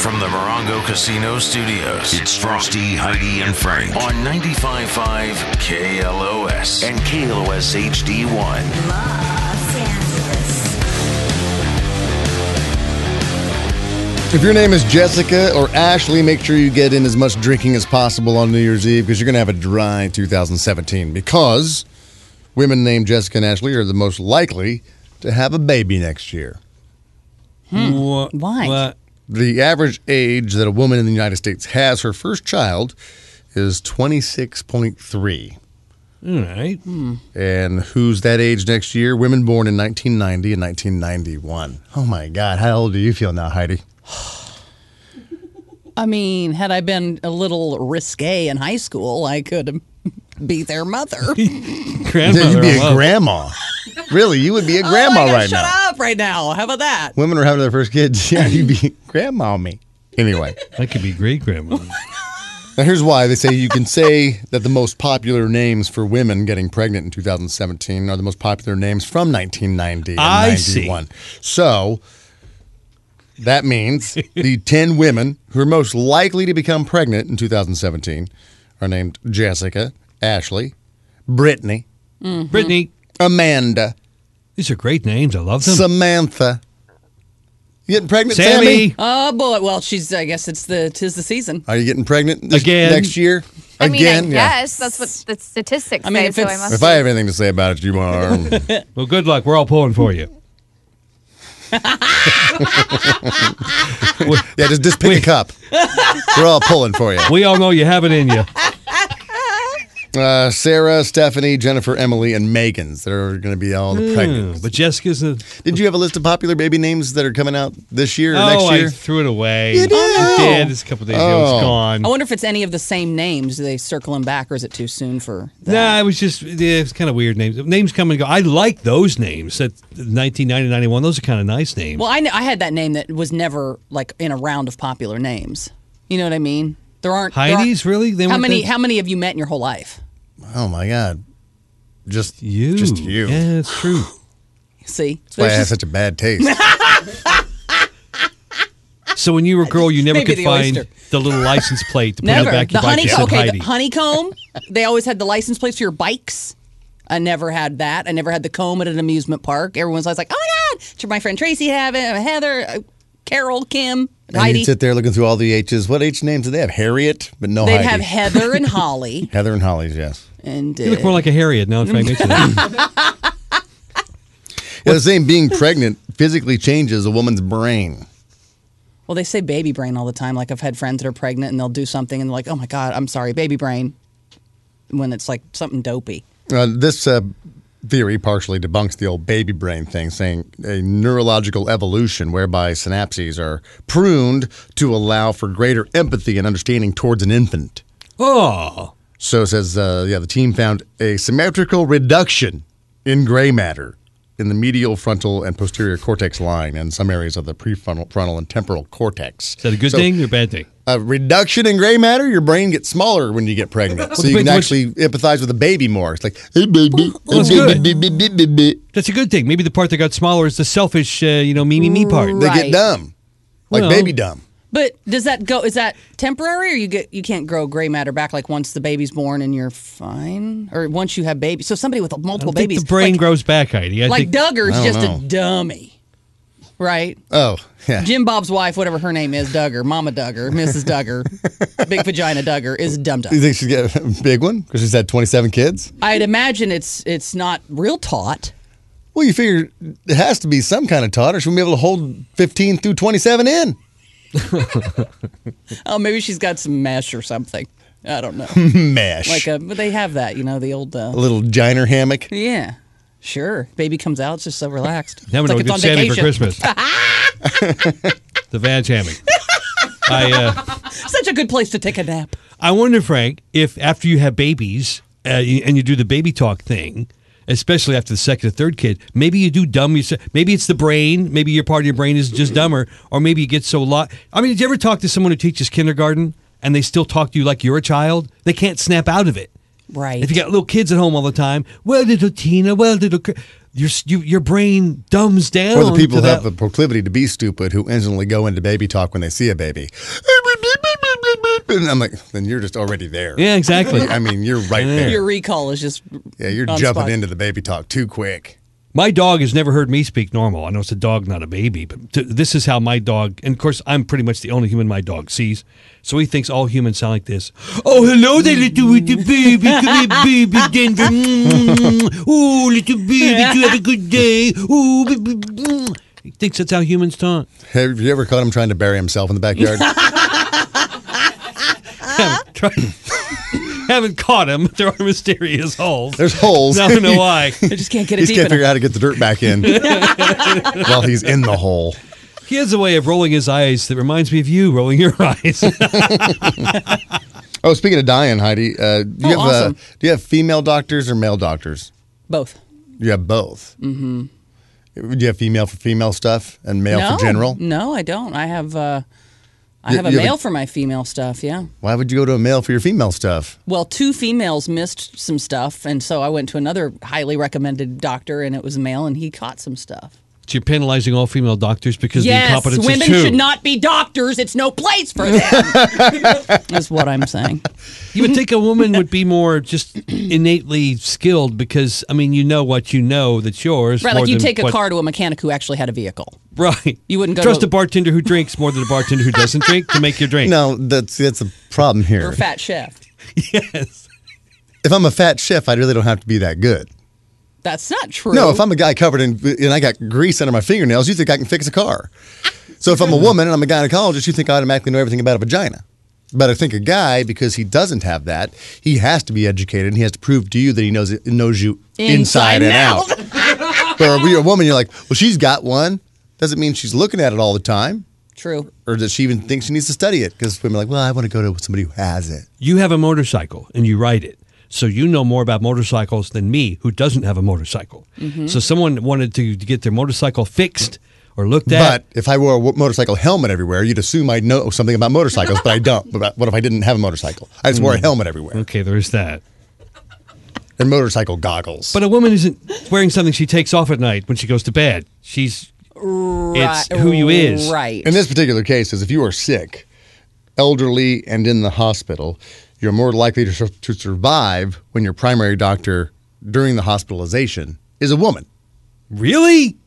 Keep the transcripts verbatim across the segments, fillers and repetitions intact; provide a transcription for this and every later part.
from the Morongo Casino Studios, it's Frosty, Heidi, and Frank on ninety-five point five K L O S and K L O S H D one. Los Angeles. If your name is Jessica or Ashley, make sure you get in as much drinking as possible on New Year's Eve because you're going to have a dry two thousand seventeen because women named Jessica and Ashley are the most likely to have a baby next year. Hmm. Wha- Why? What? The average age that a woman in the United States has her first child is twenty-six point three. All right. And who's that age next year? Women born in nineteen ninety and nineteen ninety-one. Oh, my God. How old do you feel now, Heidi? I mean, had I been a little risque in high school, I could be their mother. Grandmother. You'd be a alone. grandma. Really, you would be a grandma oh my God, right shut now. up right now. How about that? Women are having their first kids. Yeah, you'd be grandma me. Anyway, That could be great grandma. now here's why. They say you can say that the most popular names for women getting pregnant in two thousand seventeen are the most popular names from nineteen ninety and I see. ninety-one. So that means the ten women who are most likely to become pregnant in two thousand seventeen are named Jessica, Ashley, Brittany, Brittany, Amanda, these are great names. I love them. Samantha. You getting pregnant, Sammy? Sammy. Oh, boy. Well, she's, I guess it's the, tis the season. Are you getting pregnant this Again. next year? I mean, Again? I Yeah. guess that's what the statistics I mean, say. if So I it's- must. If I have anything to say about it, you are. Well, good luck. We're all pulling for you. Yeah, just, just pick a cup. We're all pulling for you. We all know you have it in you. Uh, Sarah, Stephanie, Jennifer, Emily, and Megan's that are going to be all the pregnant. But Jessica's a. Did you have a list of popular baby names that are coming out this year or Oh, next year? I threw it away. You did? I did. It's a couple days ago. Oh. It's gone. I wonder if it's any of the same names. Do they circle them back, or is it too soon for that? Nah, it was just yeah, it's kind of weird names. Names come and go. I like those names. That nineteen ninety, ninety-one. Those are kind of nice names. Well, I, kn- I had that name that was never like in a round of popular names. You know what I mean? There aren't there aren't- Heidi's really? They How weren't many? that- How many have you met in your whole life? Oh, my God. Just You. Just you. Yeah, it's true. See, That's why I There's have just- such a bad taste. So when you were a girl, you never Maybe could the find oyster. the little license plate to put never in the back of the your bike that honeycomb. said Okay, Heidi. the honeycomb. They always had the license plates for your bikes. I never had that. I never had the comb at an amusement park. Everyone's always like, "Oh my God!" Should my friend Tracy have it? Heather, uh, Carol, Kim, And Heidi. you'd sit there looking through all the H's. What H names do they have? Harriet, but no They'd Heidi. have Heather and Holly. Heather and Holly's, yes. And You look uh, more like a Harriet now. I'm trying to mention that. Yeah, the same being pregnant physically changes a woman's brain. well, they say baby brain all the time. Like I've had friends that are pregnant and they'll do something and they're like, "Oh my God, I'm sorry, baby brain," when it's like something dopey. Uh, this uh, theory partially debunks the old baby brain thing, saying a neurological evolution whereby synapses are pruned to allow for greater empathy and understanding towards an infant. Oh. So it says, uh, yeah, the team found a symmetrical reduction in gray matter in the medial frontal and posterior cortex line and some areas of the prefrontal frontal and temporal cortex. Is that a good So, thing or a bad thing? A reduction in gray matter, your brain gets smaller when you get pregnant. So you can depends actually empathize with a baby more. It's like, hey, baby. Well, that's hey, good. baby, baby, baby, baby. That's a good thing. Maybe the part that got smaller is the selfish, uh, you know, me, me, me part. They Right. get dumb. Like Well- baby dumb. But does that go? Is that temporary, or you get you can't grow gray matter back like once the baby's born and you're fine, or once you have babies? So somebody with I multiple don't think babies, the brain like, grows back, Heidi. I like think, Duggar's I don't just know. a dummy, right? Oh, yeah. Jim Bob's wife, whatever her name is, Duggar, Mama Duggar, Missus Duggar, Big Vagina Duggar, is a dumb You dumb. think she's got a big one because she's had twenty-seven kids? I'd imagine it's it's not real taut. Well, you figure it has to be some kind of taught or she won't be able to hold fifteen through twenty-seven in. Oh, maybe she's got some mesh or something. I don't know. Mash. Like a, but they have that, you know, the old. Uh, a little giner hammock. yeah, sure. Baby comes out, it's just so relaxed. Having it's a like good it's on Sammy for vacation. Christmas. The vag hammock. I, uh, Such a good place to take a nap. I wonder, Frank, if after you have babies uh, you- and you do the baby talk thing, especially after the second or third kid, maybe you do dumb yourself. Maybe it's the brain. Maybe your part of your brain is just dumber. Or maybe you get so lot. I mean, did you ever talk to someone who teaches kindergarten and they still talk to you like you're a child? They can't snap out of it. Right. If you got little kids at home all the time, well, little Tina, well, little... Cr-. your you, your brain dumbs down. Or the people to who have that. the proclivity to be stupid who instantly go into baby talk when they see a baby. And I'm like, then you're just already there. Yeah, exactly. I mean, you're right there. Your recall is just Yeah, you're on jumping spot. into the baby talk too quick. My dog has never heard me speak normal. I know it's a dog, not a baby, but t- this is how my dog, and of course, I'm pretty much the only human my dog sees, so he thinks all humans sound like this. Oh, hello there, little, little baby. Come here, baby Denver. Mm. Oh, little baby, you have a good day. Oh, baby. Mm. He thinks that's how humans talk. Have you ever caught him trying to bury himself in the backyard? haven't, tried, haven't caught him. There are mysterious holes. There's holes. I don't know why. I just can't get it He just deep can't figure enough. out how to get the dirt back in while he's in the hole. He has a way of rolling his eyes that reminds me of you rolling your eyes. Oh, speaking of dying, Heidi, uh, do you Oh, have awesome. uh, do you have female doctors or male doctors? Both. You have both. Mm-hmm. Do you have female for female stuff and male no, for general? No, I don't. I have uh, I You- have a you have a- male for my female stuff. Yeah. Why would you go to a male for your female stuff? Well, two females missed some stuff, and so I went to another highly recommended doctor, and it was a male, and he caught some stuff. So you're penalizing all female doctors because of the Yes, incompetence women of two. should not be doctors. It's no place for them. That's what I'm saying. You would think a woman would be more just innately skilled because, I mean, you know what you know that's yours. Right, more like you than take a what- car to a mechanic who actually had a vehicle. Right. You wouldn't go Trust to a bartender who drinks more than a bartender who doesn't drink to make your drink. No, that's that's a problem here. Or a fat chef. Yes. If I'm a fat chef, I really don't have to be that good. That's not true. No, if I'm a guy covered in and I got grease under my fingernails, you think I can fix a car. So if I'm a woman and I'm a gynecologist, you think I automatically know everything about a vagina. But I think a guy, because he doesn't have that, he has to be educated and he has to prove to you that he knows it, knows you inside, Inside and and out. But if you're a woman, you're like, well, she's got one. Doesn't mean she's looking at it all the time. True. Or does she even think she needs to study it? Because women are like, well, I want to go to somebody who has it. You have a motorcycle and you ride it. So you know more about motorcycles than me, who doesn't have a motorcycle. Mm-hmm. So someone wanted to get their motorcycle fixed or looked at. But if I wore a w- motorcycle helmet everywhere, you'd assume I'd know something about motorcycles, but I don't. But what if I didn't have a motorcycle? I just wore a helmet everywhere. Okay, there's that. And motorcycle goggles. But a woman isn't wearing something she takes off at night when she goes to bed. She's it's who you is. Right. in this particular case, is if you are sick, elderly, and in the hospital, you're more likely to, sur- to survive when your primary doctor during the hospitalization is a woman. Really?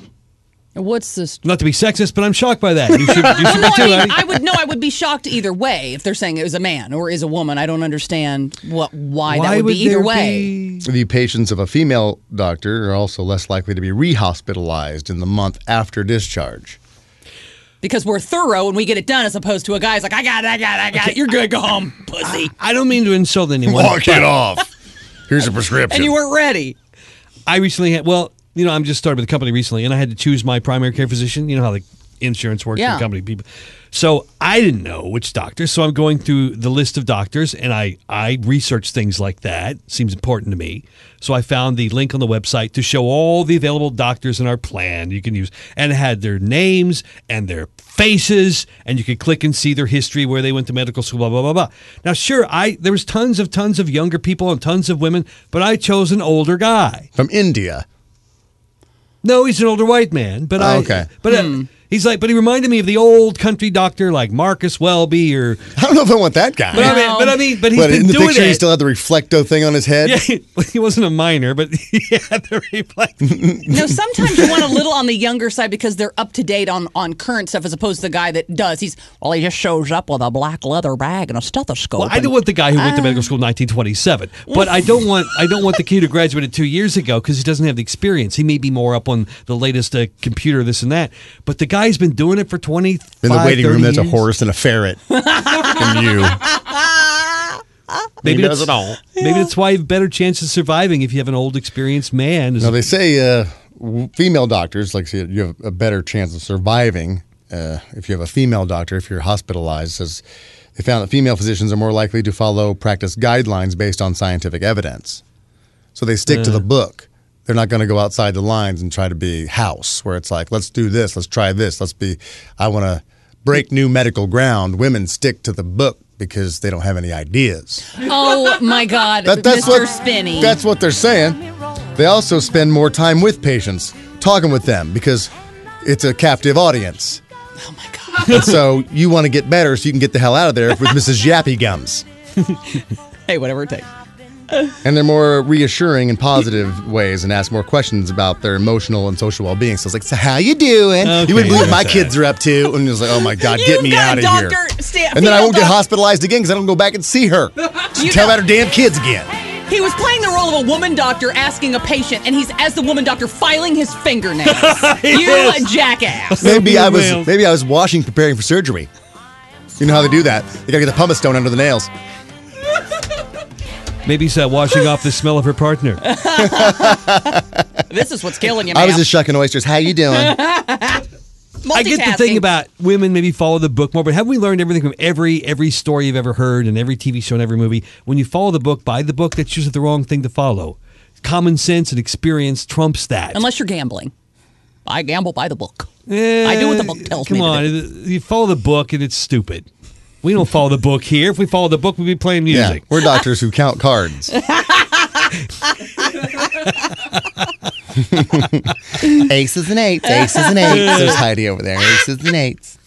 What's this? Not to be sexist, but I'm shocked by that. You should, you should No, be I too. mean, Heidi. I would no, I would be shocked either way if they're saying it was a man or is a woman. I don't understand what why, that would, be either there way. be- The patients of a female doctor are also less likely to be rehospitalized in the month after discharge. Because we're thorough and we get it done, as opposed to a guy's like, I got it, I got it, I got it. You're gonna go home, pussy, I don't mean to insult anyone. Walk but it off. Here's a prescription. and you weren't ready. I recently had, well, you know, I'm just started with a company recently, and I had to choose my primary care physician. You know how the insurance works Yeah. for company people. So I didn't know which doctor. So I'm going through the list of doctors, and I, I research things like that. Seems important to me. So I found the link on the website to show all the available doctors in our plan you can use. And it had their names and their faces, and you could click and see their history, where they went to medical school, blah, blah, blah, blah. Now, sure, I there was tons of, tons of younger people and tons of women, but I chose an older guy. From India. No, he's an older white man, but Oh, I. okay. But uh, he's like, but he reminded me of the old country doctor like Marcus Welby or. I don't know if I want that guy. But I mean, but I mean, but he's But been in the doing picture, it. he still had the reflecto thing on his head. yeah, he, he wasn't a minor, but he had the reflect. No, sometimes you want a little on the younger side because they're up to date on, on current stuff, as opposed to the guy that does. He's well, he just shows up with a black leather bag and a stethoscope. Well, I and- don't want the guy who went to medical school in nineteen twenty-seven, but I don't want I don't want the kid who graduated two years ago because he doesn't have the experience. He may be more up on the latest uh, computer, this and that. But the guy's been doing it for twenty. In the waiting room, there's a years. horse and a ferret. and you. Maybe He does that's- it all. Maybe that's why you have better chance of surviving if you have an old, experienced man. Now, they say uh, w- female doctors, like I said, you have a better chance of surviving uh, if you have a female doctor, if you're hospitalized. Says they found that female physicians are more likely to follow practice guidelines based on scientific evidence. So they stick to the book. They're not going to go outside the lines and try to be house, where it's like, let's do this, let's try this, let's be, I want to break new medical ground. Women stick to the book because they don't have any ideas. Oh my God, That- that's Mister what- Spinney. That's what they're saying. They also spend more time with patients, talking with them, because it's a captive audience. Oh, my God. And so you want to get better so you can get the hell out of there with Missus Yappy Gums. Hey, whatever it takes. And they're more reassuring in positive ways and ask more questions about their emotional and social well-being. So it's like, so how you doing? Okay, you wouldn't believe what my okay. kids are up to. And it's like, oh my God, get You've me got out of Doctor here. Stan- And then I female won't get doc- hospitalized again because I don't go back and see her. You Tell know- about her damn kids again. He was playing the role of a woman doctor asking a patient, and he's, as the woman doctor, filing his fingernails. You Yes. a jackass. Maybe I was Nails. maybe I was washing, preparing for surgery. You know how they do that? They gotta get the pumice stone under the nails. Maybe he's uh, washing off the smell of her partner. This is what's killing you, I man. was just shucking oysters. How you doing? I get the thing about women maybe follow the book more, but haven't we learned everything from every every story you've ever heard and every T V show and every movie? When you follow the book by the book, that's usually the wrong thing to follow. Common sense and experience trumps that. Unless you're gambling. I gamble by the book. Eh, I do what the book tells come me to on, do. you follow the book and it's stupid. We don't follow the book here. If we follow the book, we'd be playing Yeah, music. we're doctors who count cards. Aces and eights, aces and eights. There's Heidi over there. Aces and eights.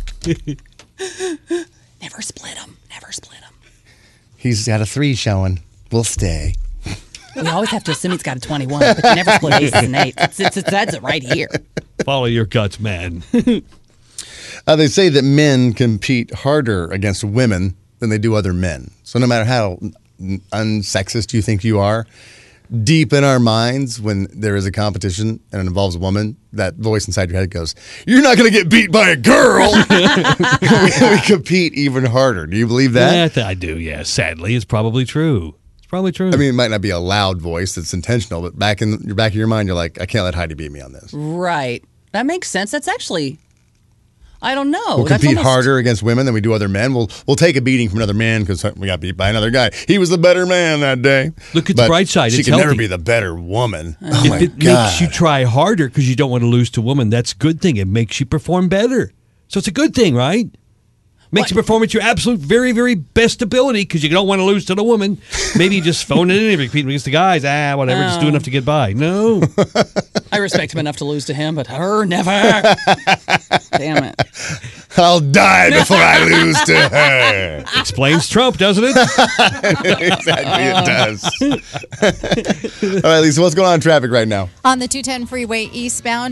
Never split them. Never split them. He's got a three showing. We'll stay. We always have to assume he's got a twenty-one, but you never split aces and eights. It's, it's, it says it right here. Follow your guts, man. Uh, they say that men compete harder against women than they do other men. So no matter how unsexist you think you are, deep in our minds, when there is a competition and it involves a woman, that voice inside your head goes, "You're not going to get beat by a girl." we, we compete even harder. Do you believe that? Yeah, I do, yeah. Sadly, it's probably true. It's probably true. I mean, it might not be a loud voice that's intentional, but back in your back of your mind, you're like, I can't let Heidi beat me on this. Right. That makes sense. That's actually, I don't know. We'll That's compete almost- harder against women than we do other men. We'll we'll take a beating from another man because we got beat by another guy. He was the better man that day. Look at the But bright side. She It's can never healthy. be the better woman. Oh if my it God. makes you try harder because you don't want to lose to a woman, that's a good thing. It makes you perform better. So it's a good thing, right? Makes What? you perform at your absolute very, very best ability because you don't want to lose to the woman. Maybe you just phone it in and compete against the guys. Ah, whatever. Just do Oh. enough to get by. No. I respect him enough to lose to him, but her, never. Damn it. I'll die before I lose to her. Explains Trump, doesn't it? Exactly, it does. All right, Lisa, what's going on in traffic right now? On the two ten freeway eastbound.